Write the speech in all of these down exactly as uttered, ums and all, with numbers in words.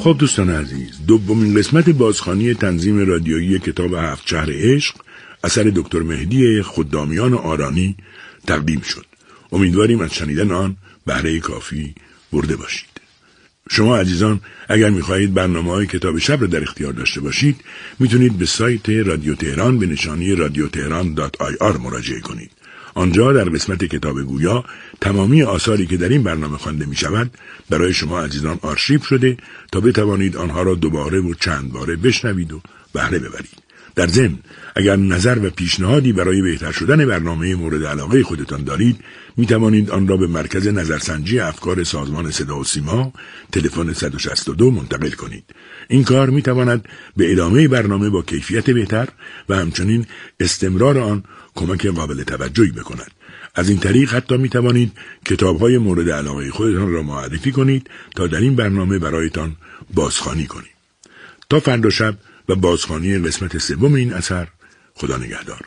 خب دوستان عزیز، دومین قسمت بازخوانی تنظیم رادیویی کتاب هفت شهر عشق اثر دکتر مهدی خدامیان آرانی تقدیم شد. امیدواریم از شنیدن آن بهره کافی برده باشید. شما عزیزان اگر می‌خواهید برنامه‌های کتاب شب را در اختیار داشته باشید، میتونید به سایت رادیو تهران به نشانی رادیو تهران دات آی آر مراجعه کنید. آنجا در قسمت کتاب گویا تمامی آثاری که در این برنامه خوانده می‌شود برای شما عزیزان آرشیو شده تا بتوانید آنها را دوباره و چند باره بشنوید و بهره ببرید. در ضمن اگر نظر و پیشنهادی برای بهتر شدن برنامه مورد علاقه خودتان دارید، می توانید آن را به مرکز نظرسنجی افکار سازمان صدا و سیما تلفن صد و شصت و دو منتقل کنید. این کار می تواند به ادامه برنامه با کیفیت بهتر و همچنین استمرار آن کمک قابل توجهی بکند. از این طریق حتی می توانید کتاب‌های مورد علاقه خودتان را معرفی کنید تا در این برنامه برایتان بازخوانی کنیم. تا فردا شب و بازخوانی قسمت سوم این اثر، خدا نگهدار.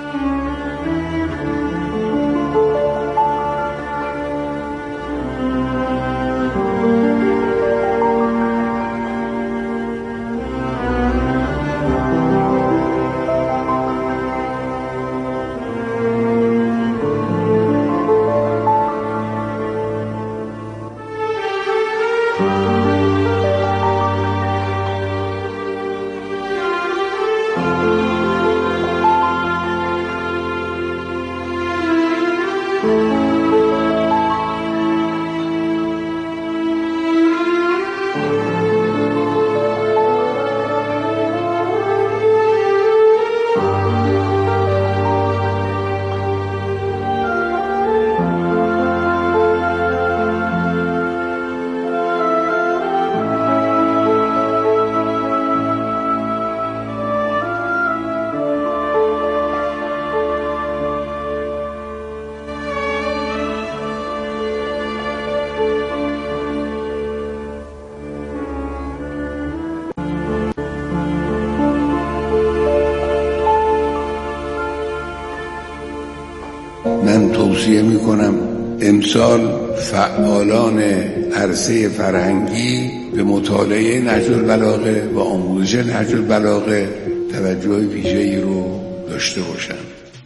من توصیه میکنم امسال فعالان عرصه فرهنگی به مطالعه نهج البلاغه و آموزش نهج البلاغه توجه ویژه‌ای رو داشته باشند.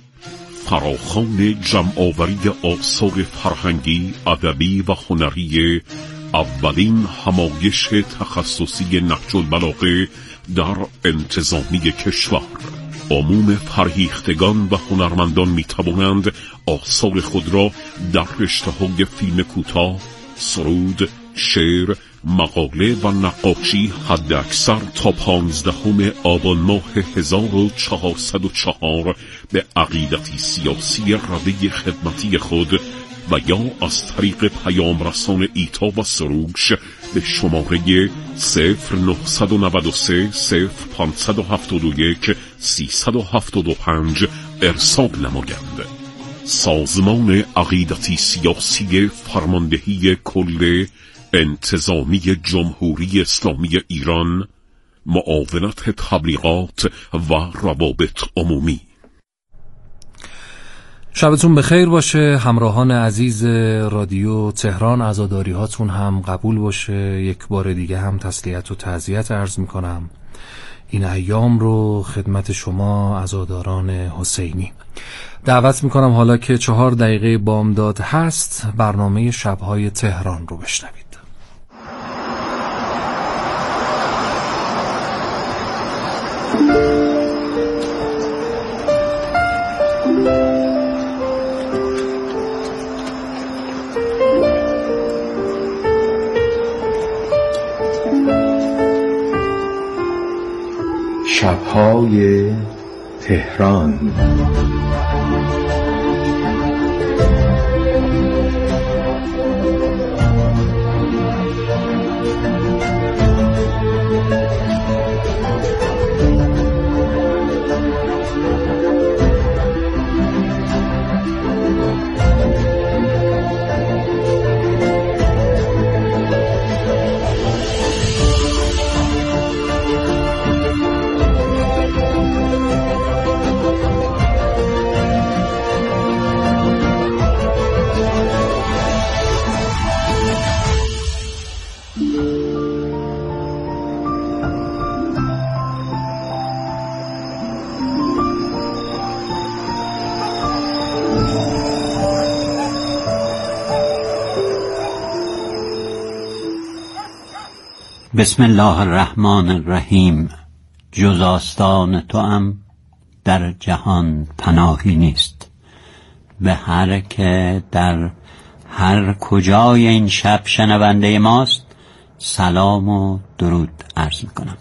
فراخوان جمع‌آوری آثار فرهنگی، ادبی و هنری اولین همایش تخصصی نهج البلاغه در انتظامی کشور. عموم فرهیختگان و هنرمندان می توانند آثار خود را در رشته‌های فیلم کوتاه، سرود، شعر، مقاله و نقاشی حد اکثر تا پانزدهم آبان ماه هزار و چهارصد و چهار به عقیدتی سیاسی رده خدمتی خود و یا از طریق پیام رسان ایتا و سروش به شماره صفر نهصد و نود و سه صفر پانصد و هفتاد و یک سیصد و هفتاد و پنج ارسال نمایند. سازمان عقیدتی سیاسی فرماندهی کل انتظامی جمهوری اسلامی ایران، معاونت تبلیغات و روابط عمومی. شبتون بخیر باشه همراهان عزیز رادیو تهران، عزاداری هاتون هم قبول باشه. یک بار دیگه هم تسلیت و تعزیت عرض میکنم این ایام رو خدمت شما عزاداران حسینی. دعوت میکنم حالا که چهار دقیقه بامداد هست برنامه شبهای تهران رو بشنوید. شبهای تهران. بسم الله الرحمن الرحیم. جز آستان توام در جهان پناهی نیست. به هر که در هر کجای این شب شنونده ماست سلام و درود عرض میکنم.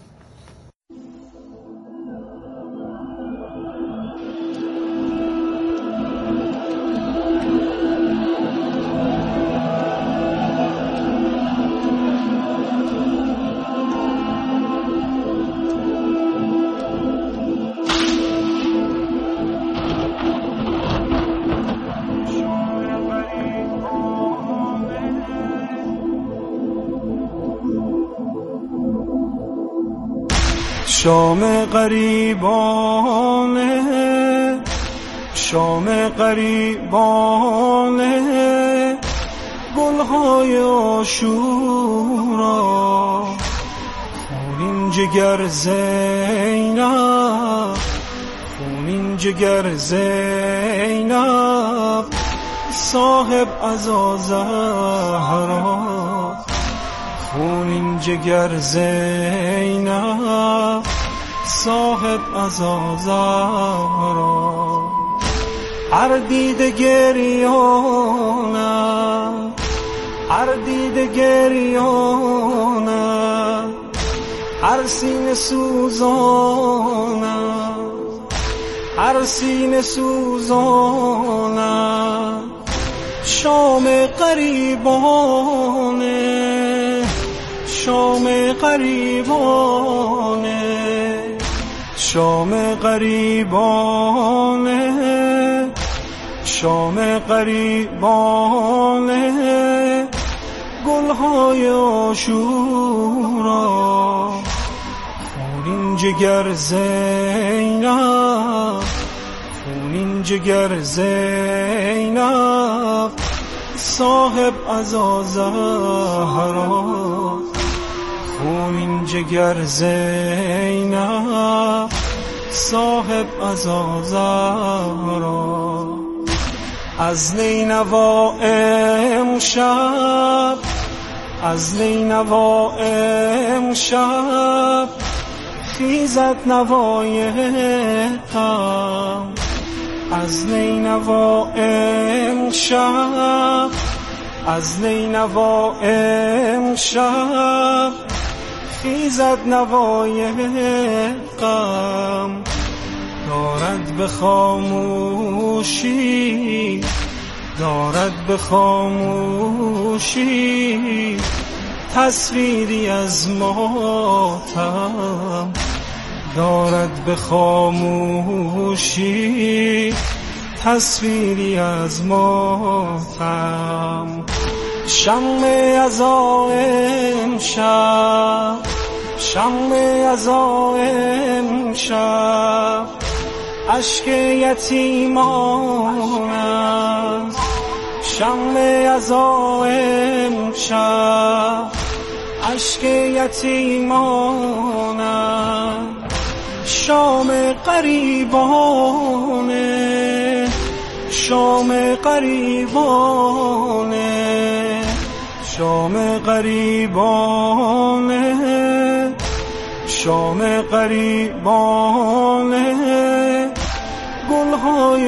شام غریبانه، شام غریبانه، گلهای عاشورا، خونین جگر زینب، خونین جگر زینب، صاحب عزا زهرا، خونین جگر زینب، صاحب عزا زهرا. هر دیده گریانه، هر دیده گریانه، هر سینه سوزانه، هر سینه سوزانه، شام غریبانه، شام غریبانه، شام غریبانه، شام غریبانه، گلهای عاشورا، خونین جگر زینب، خونین جگر زینب، صاحب عزا زهرا، خونین جگر زینب، صاحب عزا زهرا. از نینوا امشب، از نینوا امشب، خیزد نوای غم، از نینوا امشب، از نینوا امشب، خیزد نوای غم. دارد به خاموشی، دارد به خاموشی، تصویری از ماتم، دارد به خاموشی، تصویری از ماتم. شمع عزا امشب، شمع عزا امشب، اشک یتیمان است. شمع عزا امشب، اشک یتیمان است. شام غریبانه، شام غریبانه، شام غریبانه، شام غریبانه، گلهای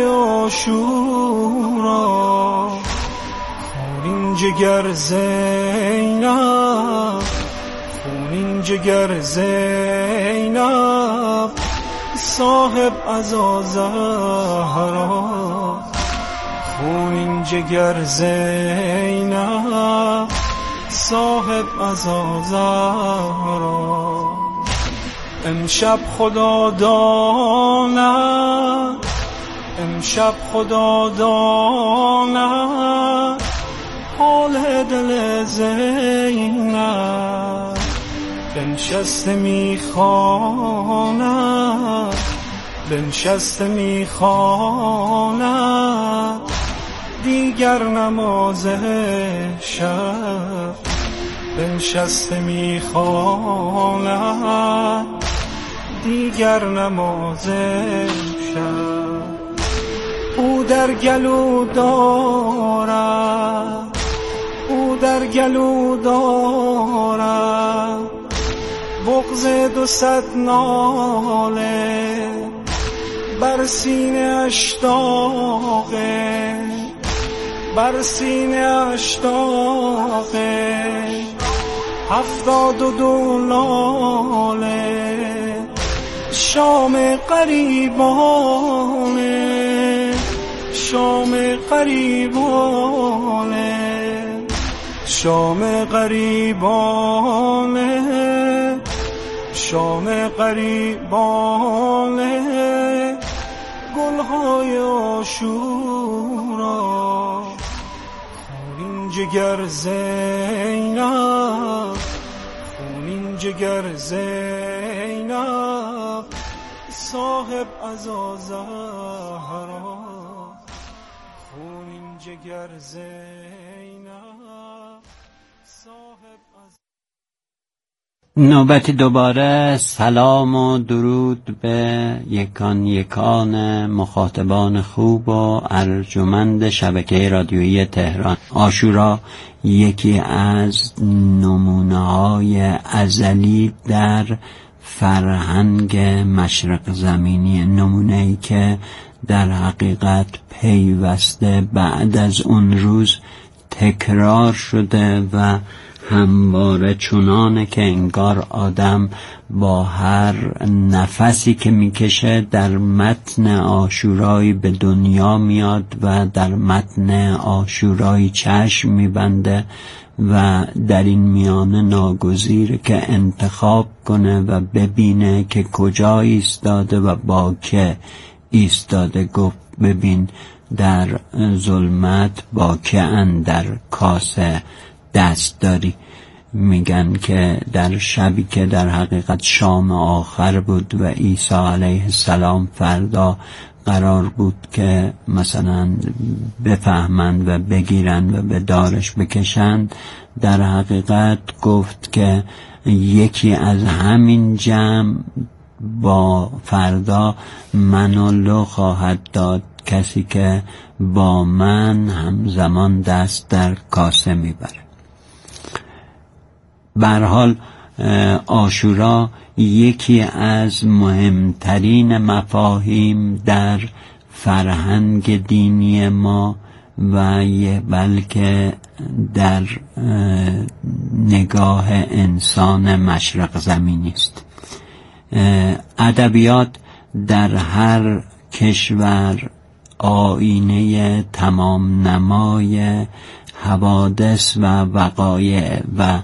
عاشورا، خونین جگر زینب، خونین جگر زینب، صاحب عزا زهرا، خونین جگر زینب، صاحب عزا زهرا. امشب خدا داند، امشب خدا داند، حال دل زینب. بنشسته میخواند، بنشسته میخواند، دیگر نماز شب. بنشسته میخواند، دیگر نماز شب. او در گلو دارد، او در گلو دارد، مغز دو صد ناله بر سینه اش داغه، بر سینه اش داغه، هفتاد و دو لاله شام قریبانه، شام قریبانه، شام قریبانه، شام قریبانه، گلهای عاشورا خونین جگر زینب، خونین جگر زینب، صاحب عزا زهرا، خونین جگر زینب، صاحب عزا. نوبتی دوباره سلام و درود به یکان یکان مخاطبان خوب و ارجمند شبکه رادیویی تهران. عاشورا یکی از نمونه‌های ازلی در فرهنگ مشرق زمینی، نمونه‌ای که در حقیقت پیوسته بعد از اون روز تکرار شده و همواره چنانه که انگار آدم با هر نفسی که میکشه در متن عاشورایی به دنیا میاد و در متن عاشورایی چشم میبنده و در این میانه ناگزیره که انتخاب کنه و ببینه که کجا ایستاده و با که ایستاده. گفت ببین در ظلمت با که اندر کاسه دست داری. میگن که در شبی که در حقیقت شام آخر بود و عیسی علیه السلام فردا قرار بود که مثلا بفهمند و بگیرند و به دارش بکشند، در حقیقت گفت که یکی از همین جمع با فردا منو خواهد داد، کسی که با من همزمان دست در کاسه میبره. به هر حال عاشورا یکی از مهمترین مفاهیم در فرهنگ دینی ما و بلکه در نگاه انسان مشرق زمینی است. ادبیات در هر کشور آینه تمام نمای حوادث و وقایع و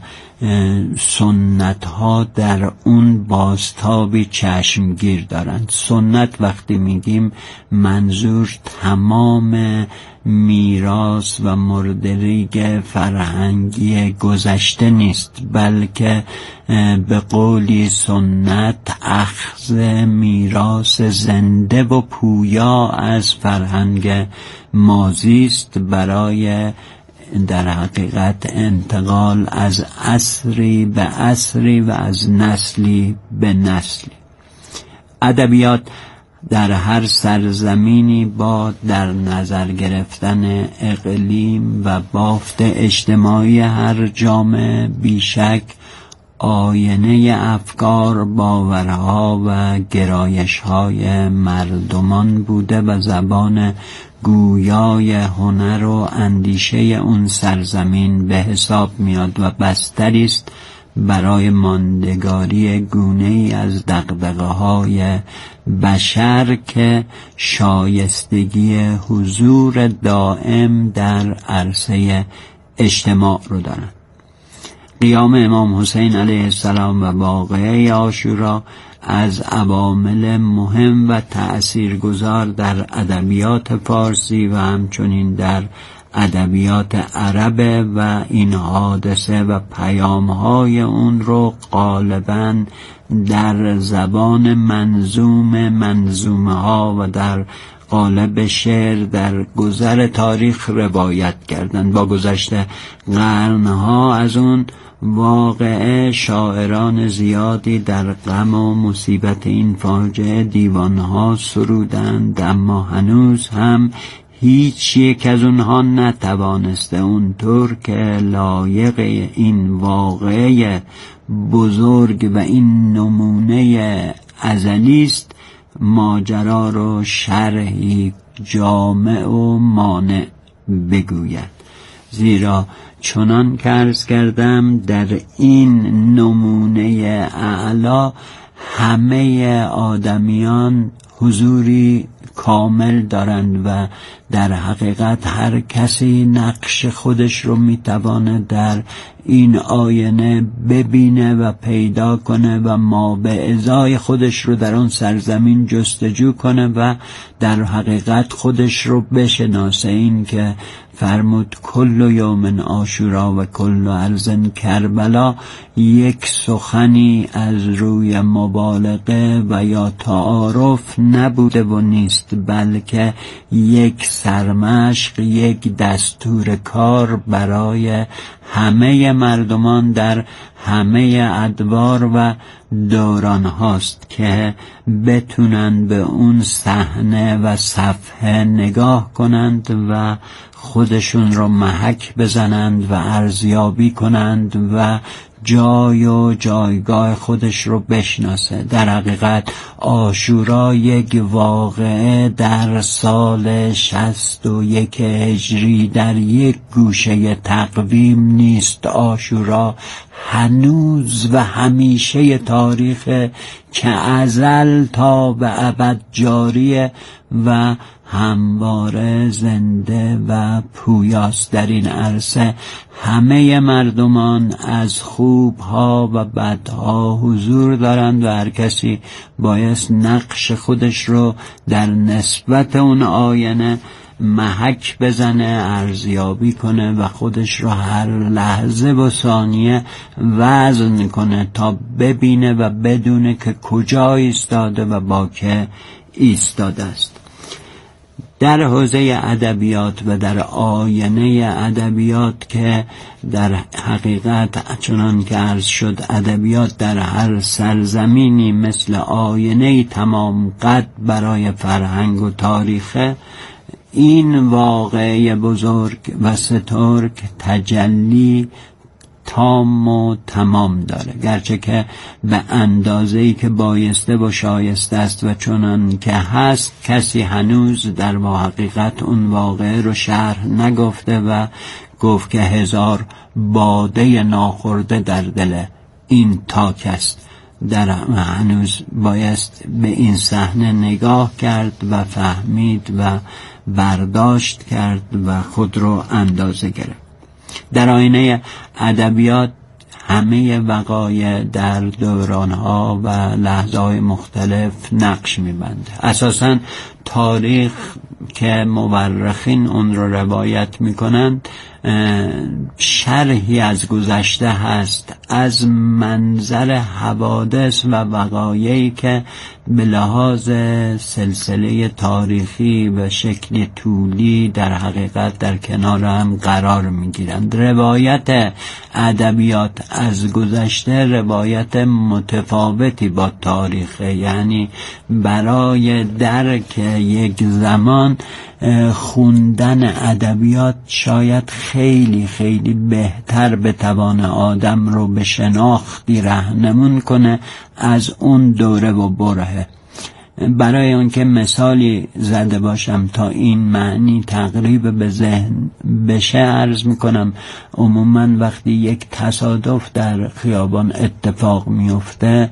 سنت ها در اون بازتابی چشمگیر دارند. سنت وقتی میگیم منظور تمام میراث و مردریگ فرهنگی گذشته نیست، بلکه به قولی سنت اخذ میراث زنده و پویا از فرهنگ ماضی است برای در حقیقت انتقال از عصری به عصری و از نسلی به نسلی. ادبیات در هر سرزمینی با در نظر گرفتن اقلیم و بافت اجتماعی هر جامعه بیشک آینه افکار، باورها و گرایش‌های مردمان بوده و زبان گویای هنر و اندیشه اون سرزمین به حساب میاد و بستری است برای ماندگاری گونه‌ای از دغدغه‌های بشر که شایستگی حضور دائم در عرصه اجتماع رو دارند. قیام امام حسین علیه السلام و واقعه عاشورا از عوامل مهم و تأثیرگذار در ادبیات فارسی و همچنین در ادبیات عرب و این حادثه و پیام‌های اون رو غالباً در زبان منظوم منظومه ها و در قالب شعر در گذر تاریخ روایت کردند. با گذشت قرنها از اون واقعه شاعران زیادی در غم و مصیبت این فاجعه دیوانها سرودند، اما هنوز هم هیچ یک از اونها نتوانسته اونطور که لایق این واقعه بزرگ و این نمونه ازلی است ماجرا رو شرحی جامع و مانع بگوید. زیرا چنان که عرض کردم در این نمونه اعلی همه آدمیان حضوری کامل دارند و در حقیقت هر کسی نقش خودش رو میتوانه در این آینه ببینه و پیدا کنه و ما به ازای خودش رو در اون سرزمین جستجو کنه و در حقیقت خودش رو بشناسه. این که فرمود کل یوم عاشورا و کل ارض کربلا یک سخنی از روی مبالغه و یا تعارف نبوده و نیست، بلکه یک سرمشق، یک دستور کار برای همه مردمان در همه ادوار و دوران هاست که بتونن به اون صحنه و صفحه نگاه کنند و خودشون رو محک بزنند و ارزیابی کنند و جای و جایگاه خودش رو بشناسه. در حقیقت عاشورا یک واقعه در سال شصت و یک هجری در یک گوشه تقویم نیست. عاشورا هنوز و همیشه تاریخ که ازل تا به ابد جاریه و همواره زنده و پویاست. در این عرصه همه مردمان از خوبها و بدها حضور دارند و هر کسی بایست نقش خودش رو در نسبت اون آینه محک بزنه، ارزیابی کنه و خودش رو هر لحظه و ثانیه وزن کنه تا ببینه و بدونه که کجا ایستاده و با که ایستاده است. در حوزه ادبیات و در آینه ادبیات که در حقیقت چنان که عرض شد ادبیات در هر سرزمینی مثل آینه تمام قد برای فرهنگ و تاریخ، این واقعه بزرگ و سترگ تجلی تام و تمام داره، گرچه که به اندازه‌ای که بایسته و شایسته است و چنان که هست کسی هنوز در حقیقت اون واقعه رو شرح نگفته و گفت که هزار باده ناخورده در دل این تاک است. در هنوز بایست به این صحنه نگاه کرد و فهمید و برداشت کرد و خود رو اندازه گرفت. در آینه ادبیات همه وقایع در دورانها و لحظه‌های مختلف نقش می‌بنده. اساساً تاریخ که مورخین اون رو روایت می‌کنند شرحی از گذشته هست، از منظر حوادث و وقایعی که به لحاظ سلسله تاریخی و شکل طولی در حقیقت در کنار هم قرار میگیرند. روایت ادبیات از گذشته روایت متفاوتی با تاریخ، یعنی برای درک یک زمان خوندن ادبیات شاید خیلی خیلی بهتر بتوان آدم رو به شناختی رهنمون کنه از اون دوره و برهه. برای اون که مثالی زده باشم تا این معنی تقریب به ذهن بشه عرض میکنم. عموما وقتی یک تصادف در خیابان اتفاق میفته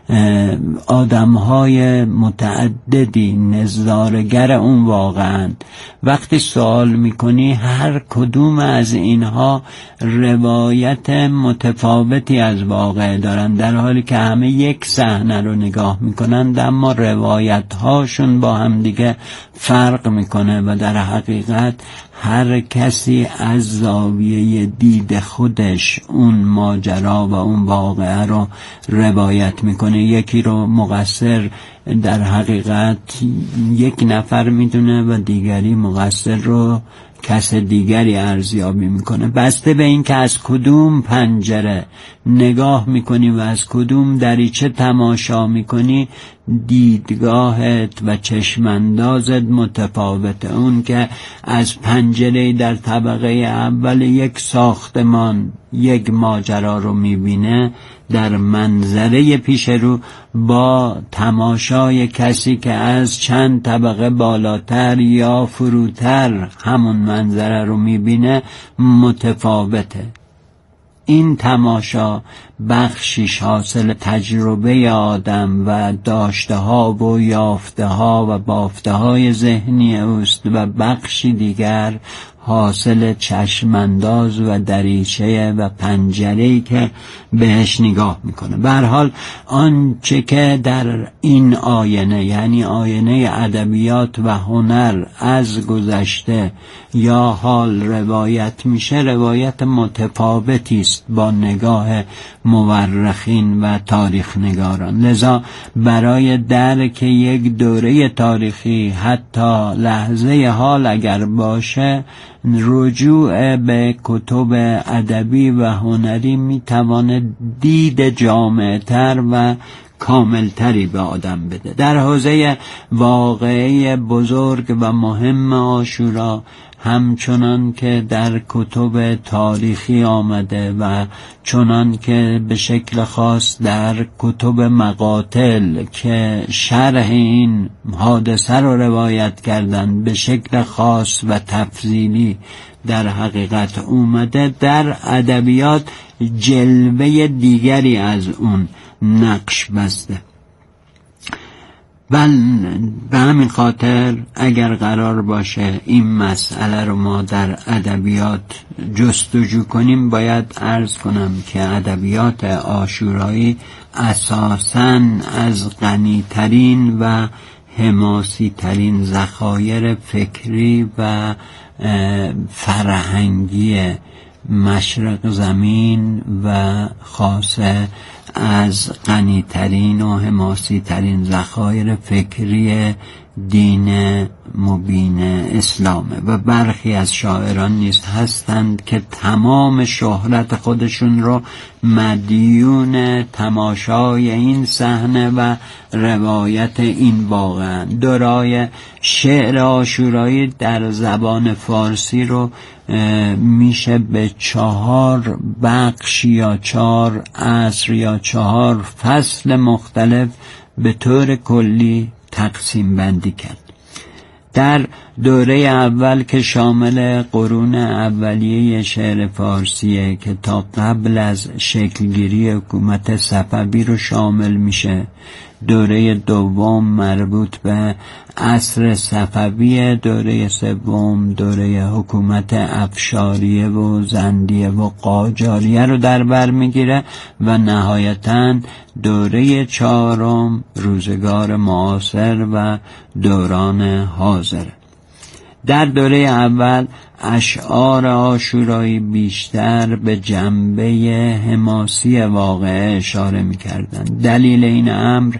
آدمهای متعددی نظارگر اون واقعا وقتی سوال میکنی هر کدوم از اینها روایت متفاوتی از واقع دارن، در حالی که همه یک صحنه رو نگاه میکنند اما روایت هاشون با هم دیگه فرق میکنه و در حقیقت هر کسی از زاویه دید خودش اون ماجرا و اون واقعه رو روایت میکنه. یکی رو مقصر در حقیقت یک نفر میدونه و دیگری مقصر رو کس دیگری ارزیابی میکنه، بسته به این که از کدوم پنجره نگاه میکنی و از کدوم دریچه تماشا میکنی دیدگاهت و چشماندازت متفاوته. اون که از پنجره در طبقه اول یک ساختمان یک ماجرا رو میبینه در منظره پیش رو با تماشای کسی که از چند طبقه بالاتر یا فروتر همون منظره رو میبینه متفاوته. این تماشا بخشیش حاصل تجربه آدم و داشته ها و یافته ها و بافته های ذهنی اوست و بخشی دیگر حاصل چشمانداز و دریچه و پنجره‌ای که بهش نگاه میکنه. به هر حال آنچه که در این آینه، یعنی آینه ادبیات و هنر، از گذشته یا حال روایت میشه، روایت متفاوتی است با نگاه مورخین و تاریخ نگاران. لذا برای درک یک دوره تاریخی حتی لحظه حال اگر باشه، رجوع به کتب ادبی و هنری میتواند دید جامع‌تر و کاملتری به آدم بده. در حوزه واقعه بزرگ و مهم عاشورا، همچنان که در کتب تاریخی آمده و چنان که به شکل خاص در کتب مقاتل که شرح این حادثه رو روایت کردن به شکل خاص و تفصیلی در حقیقت اومده، در ادبیات جلوه دیگری از اون نقش بسته. و به همین خاطر اگر قرار باشه این مسئله رو ما در ادبیات جستجو کنیم، باید عرض کنم که ادبیات عاشورایی اساساً از غنی‌ترین و حماسی-ترین ذخایر فکری و فرهنگی مشرق زمین و خاصه از غنی‌ترین و حماسی-ترین ذخایر فکری دین مبین اسلامه. و برخی از شاعران نیز هستند که تمام شهرت خودشون رو مدیون تماشای این صحنه و روایت این واقعا. دورای شعر عاشورایی در زبان فارسی رو میشه به چهار بخش یا چهار عصر یا چهار فصل مختلف به طور کلی تقسیم بندی کرد. در دوره اول که شامل قرون اولیه شعر فارسیه که تا قبل از شکلگیری حکومت صفوی رو شامل میشه، دوره دوم مربوط به عصر صفوی، دوره سوم دوره حکومت افشاریه و زندیه و قاجاریه رو در بر میگیره و نهایتاً دوره چهارم روزگار معاصر و دوران حاضر. در دوره اول اشعار عاشورایی بیشتر به جنبه حماسی واقعه اشاره می‌کردند. دلیل این امر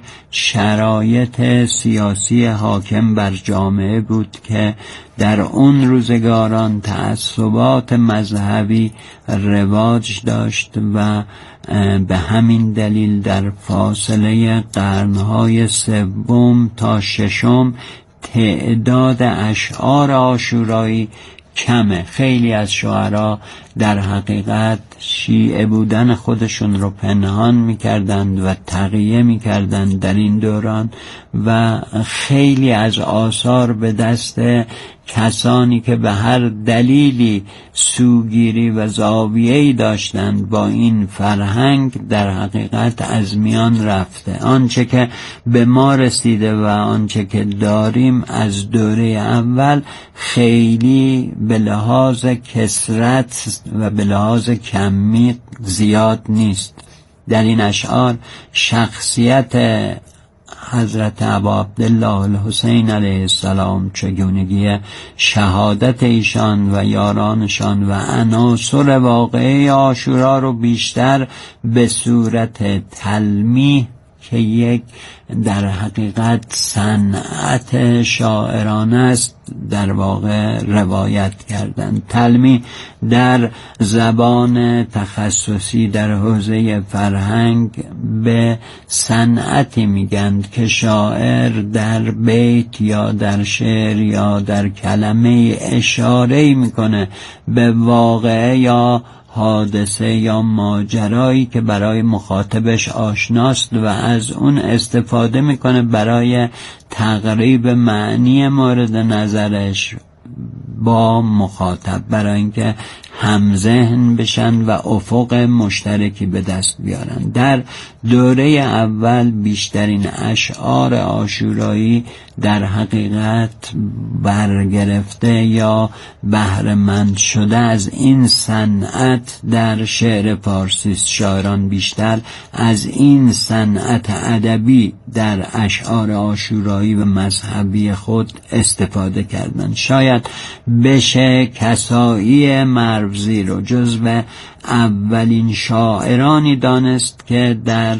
شرایط سیاسی حاکم بر جامعه بود که در اون روزگاران تعصبات مذهبی رواج داشت و به همین دلیل در فاصله قرنهای سوم تا ششم تعداد اشعار عاشورایی کمه. خیلی از شاعرها در حقیقت شیعه بودن خودشون رو پنهان میکردند و تقیه میکردند در این دوران و خیلی از آثار به دست کسانی که به هر دلیلی سوگیری و زاویه‌ای داشتند با این فرهنگ در حقیقت از میان رفته. آنچه که به ما رسیده و آنچه که داریم از دوره اول خیلی به لحاظ کثرت و به لحاظ کمی زیاد نیست. در این اشعار شخصیت حضرت ابا عبدالله الحسین علیه السلام، چگونگی شهادت ایشان و یارانشان و عناصر واقعی عاشورا رو بیشتر به صورت تلمیح که یک در حقیقت صنعت شاعرانه است در واقع روایت کردن. تلمیح در زبان تخصصی در حوزه فرهنگ به صنعتی میگند که شاعر در بیت یا در شعر یا در کلمه اشاره میکنه به واقعه یا حادثه یا ماجرایی که برای مخاطبش آشناست و از اون استفاده میکنه برای تقریب معنی مورد نظرش با مخاطب، برای اینکه همذهن بشن و افق مشترکی به دست بیارن. در دوره اول بیشترین اشعار عاشورایی در حقیقت برگرفته یا بهره‌مند شده از این صنعت در شعر فارسی. شاعران بیشتر از این صنعت ادبی در اشعار عاشورایی و مذهبی خود استفاده کردند. شاید بشه کسایی مروزی رو جزو اولین شاعرانی دانست که در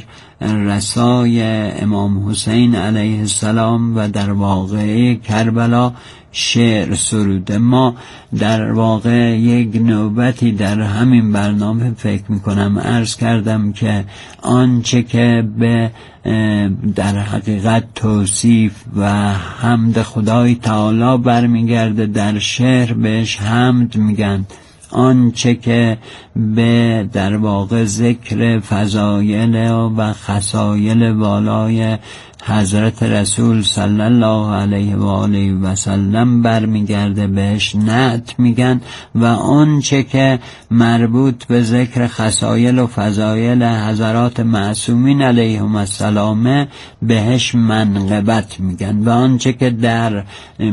رسای امام حسین علیه السلام و در واقعه کربلا شعر سروده. ما در واقع یک نوبتی در همین برنامه فکر میکنم عرض کردم که آنچه که به در حقیقت توصیف و حمد خدای تعالی برمیگرده در شعر بهش حمد میگن، آنچه که به در واقع ذکر فضایل و خصایل والای حضرت رسول صلی الله علیه و آله و سلم برمیگرده بهش نعت میگن، و آنچه که مربوط به ذکر خصایل و فضایل حضرات معصومین علیهم السلام بهش منقبت میگن، و آنچه که در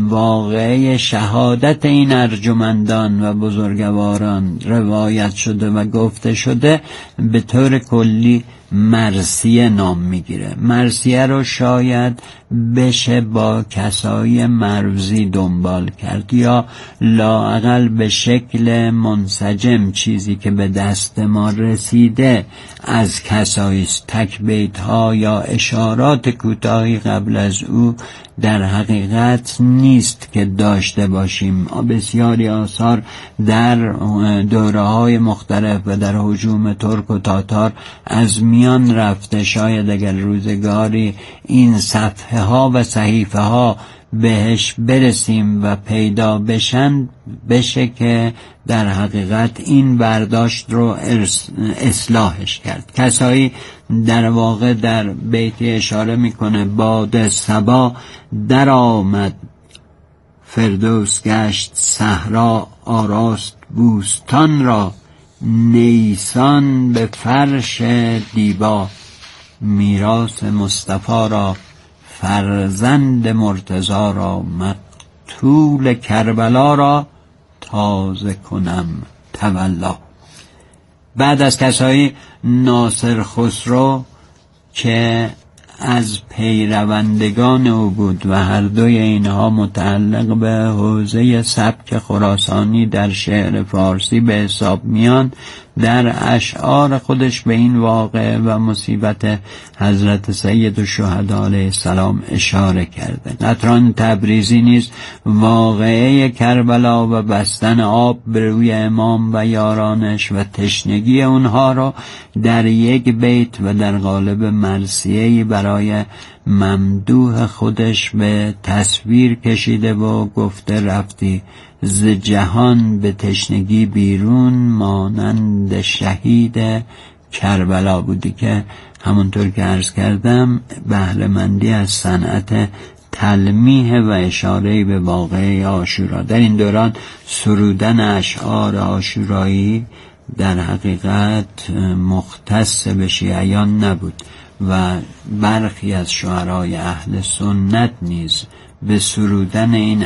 واقعه شهادت این ارجمندان و بزرگواران روایت شده و گفته شده به طور کلی مرثیه نام میگیره. مرثیه رو شاید بشه با کسای مروزی دنبال کرد، یا لااقل به شکل منسجم چیزی که به دست ما رسیده از کسایی تک بیت ها یا اشارات کوتاهی قبل از او در حقیقت نیست که داشته باشیم. بسیاری آثار در دوره های مختلف و در هجوم ترک و تاتار از میان رفته. شاید اگر روزگاری این صفحه ها و صحیفه ها بهش برسیم و پیدا بشن بشه که در حقیقت این برداشت رو اصلاحش کرد. کسایی در واقع در بیتی اشاره میکنه باد صبا در آمد، فردوس گشت صحرا آراست بوستان را، نیسان به فرش دیبا، میراث مصطفی را فرزند مرتضی را، مقتول کربلا را تازه کنم تولا. بعد از کسایی ناصر خسرو که از پیروندگان او بود و هر دوی اینها متعلق به حوزه سبک خراسانی در شعر فارسی به حساب میان، در اشعار خودش به این واقعه و مصیبت حضرت سید الشهدا علیه السلام اشاره کرده. قطران تبریزی نیز واقعه کربلا و بستن آب بر روی امام و یارانش و تشنگی اونها را در یک بیت و در قالب مرثیه‌ای برای ممدوح خودش به تصویر کشیده و گفته رفتی ز جهان به تشنگی بیرون، مانند شهید کربلا بودی، که همونطور که عرض کردم بهره‌مندی از صنعت تلمیح و اشاره به واقعه عاشورا. در این دوران سرودن اشعار عاشورایی در حقیقت مختص به شیعیان نبود و برخی از شعرای اهل سنت نیز به سرودن این